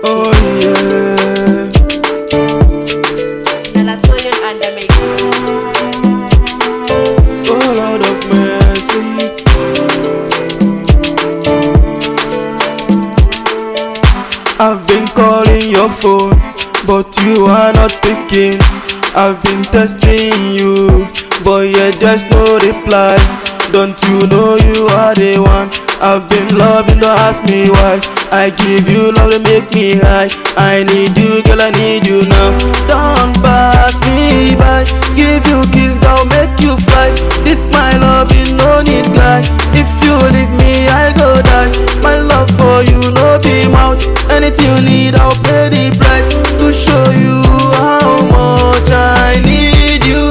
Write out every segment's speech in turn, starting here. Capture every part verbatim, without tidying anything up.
Oh yeah. Melatonin and the mix. Oh Lord of mercy. I've been calling your phone, but you are not picking. I've been testing you, but yet there's no reply. Don't you know you are the one I've been loving? Don't ask me why. I give you love to make me high. I need you, girl, I need you now. Don't pass me by. Give you kiss, that'll make you fly. This my love, you no need guy. If you leave me, I go die. My love for you, no be mouth. Anything you need, I'll pay the price to show you how much I need you.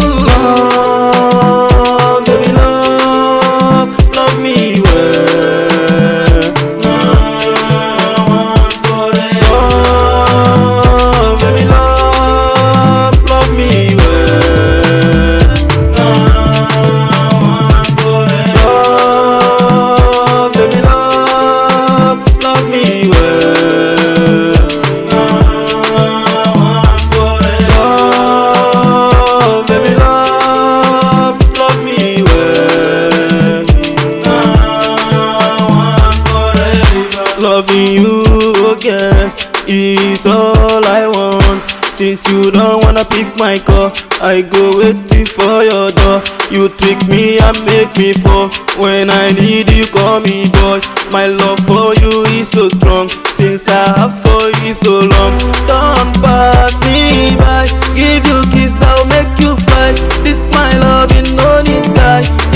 Love, baby, love, love me well. Loving you again is all I want. Since you don't wanna pick my call, I go waiting for your door. You trick me and make me fall. When I need you, call me boy. My love for you is so strong. Since I have for you so long, don't pass me by. Give you kiss, that'll make you fly. This my love, you no need guy.